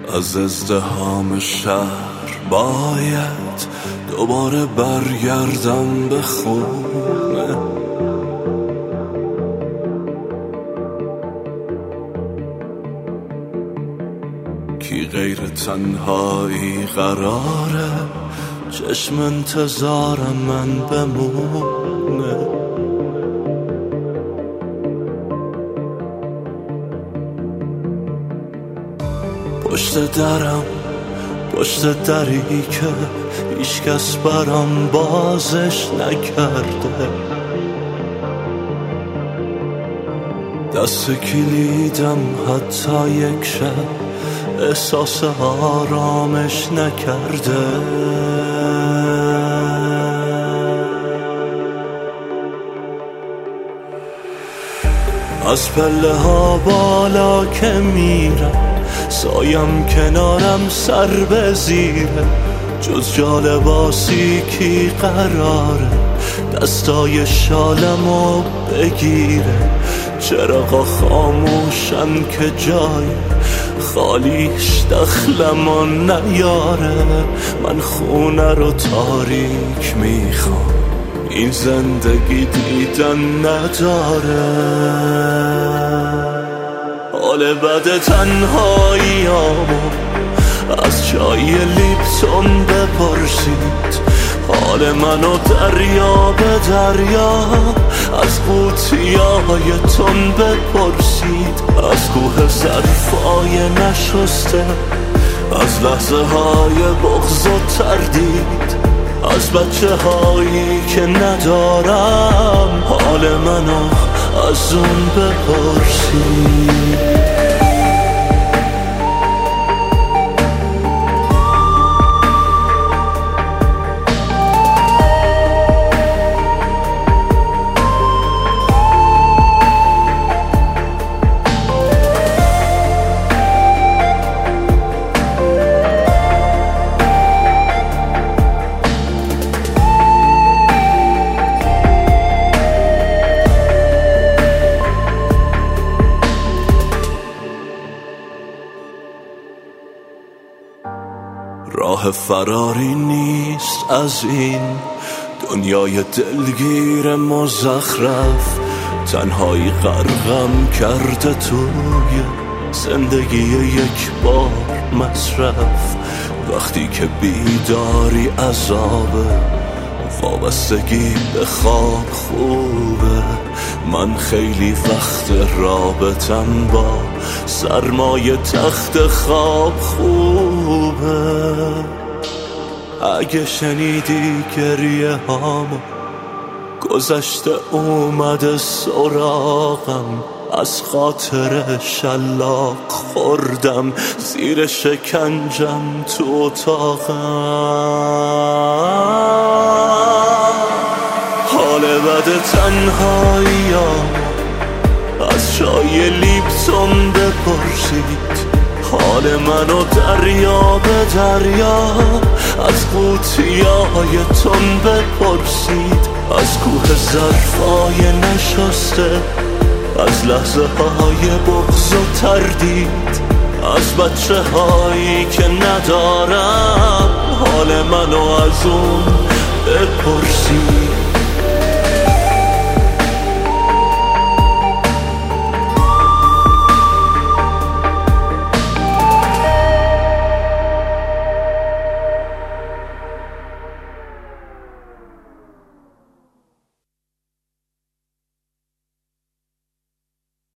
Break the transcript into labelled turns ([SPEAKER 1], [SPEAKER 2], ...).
[SPEAKER 1] از ازدحام شهر باید دوباره برگردم به خونه. کی غیر تنهایی قراره چشم انتظارم من بمونه. پشت دری که هیچ کس برام بازش نکرده. دست کلیدم حتی یک شب احساس آرامش نکرده. از پله ها بالا که میرم سایم کنارم سر به زیره. جز جالباسی کی قراره دستای شالمو بگیره. چراغا خاموشن که جای خالیش دخلمو نیاره. من خونه رو تاریک میخوام این زندگی دیدن نداره. حال بد تنهاییامو از چای لیپتون بپرسید. حال منو دریا به دریا از قوطیای تون بپرسید. از کوه ظرفای نشسته، از لحظه های بغض و تردید، از بچه هایی که ندارم حال منو از اون بپرسید. راه فراری نیست از این دنیای دلگیر مزخرف. تنهایی غرقم کرده توی زندگی یک بار مصرف. وقتی که بیداری عذابه، وابستگی به خواب خوبه. من خیلی وقت رابطم با سرمایه تخت خواب خوبه. اگه شنیدی گریه هامو گذشته اومده سراغم، از خاطر شلاق خوردم زیر شکنجم تو اتاقم. حال بد تنهاییامو از چای لیپتون بپرسید. حال منو دریا به دریا از قوطیای تون بپرسید. از کوه ظرفای نشسته، از لحظه های بغض و تردید، از بچه هایی که ندارم حال منو از اون بپرسید.